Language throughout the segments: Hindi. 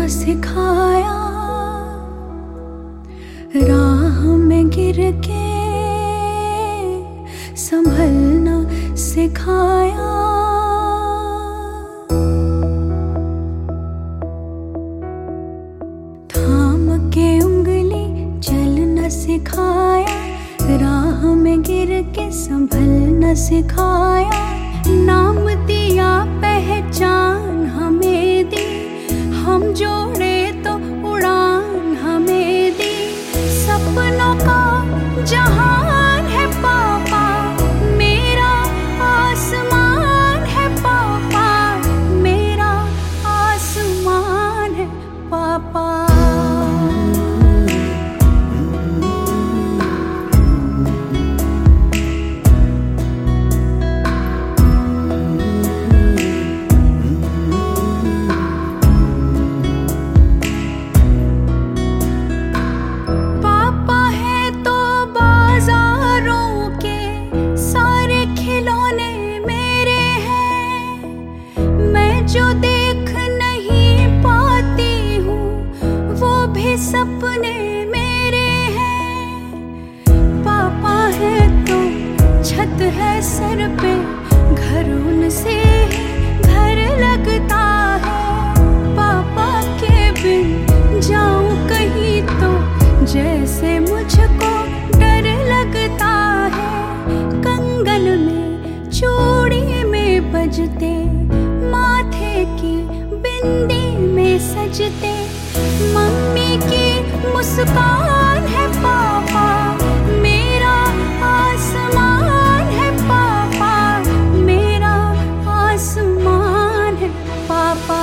सिखाया, राह में गिर के संभलना सिखाया। थाम के उंगली चलना सिखाया, राह में गिर के संभलना सिखाया। नाम दिया पहचान हमें दी, हम जोड़े तो उड़ान हमें दी। सपनों का जहान है पापा, मेरा आसमान है पापा, मेरा आसमान है पापा। जो देख नहीं पाती हूँ वो भी सपने मेरे हैं। पापा है तो छत है सर पे, घर उनसे घर लगता है। पापा के बिन जाऊं कहीं तो जैसे मुझको डर लगता है। कंगन में चूड़ी में बजते, माथे की बिंदी में सजते, मम्मी की मुस्कान है पापा, मेरा आसमान है पापा, मेरा आसमान है पापा।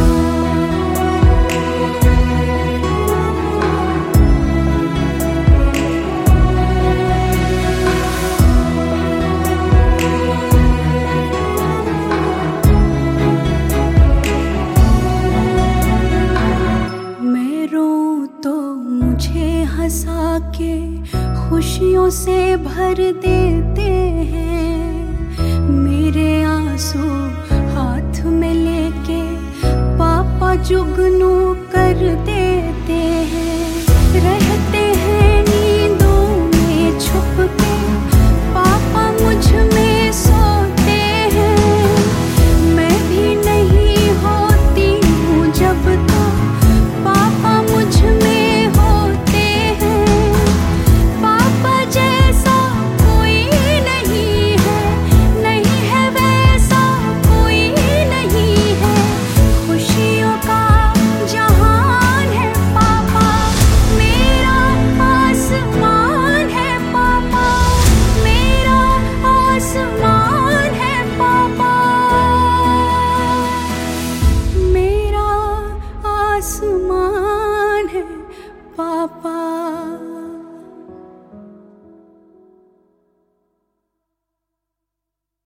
हंसा के खुशियों से भर देते हैं। मेरे आंसू हाथ में लेके पापा जुगनू कर दे